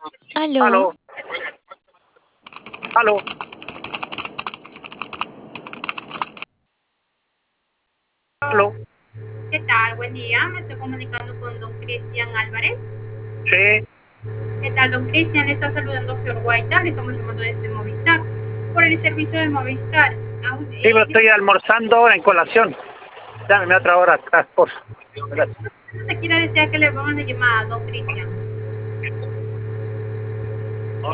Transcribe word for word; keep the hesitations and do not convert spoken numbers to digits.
Aló, Aló, aló, aló. ¿Qué tal? Buen día. Me estoy comunicando con don Cristian Álvarez. Sí, ¿Qué tal, don Cristian? Le está saludando Flor Guaita. Le estamos llamando desde Movistar por el servicio de Movistar. Aún, sí, pero eh, estoy almorzando ahora en colación. Llámeme otra hora, atrás, por. Gracias. no se quiere decir que le vamos a llamar a don Cristian.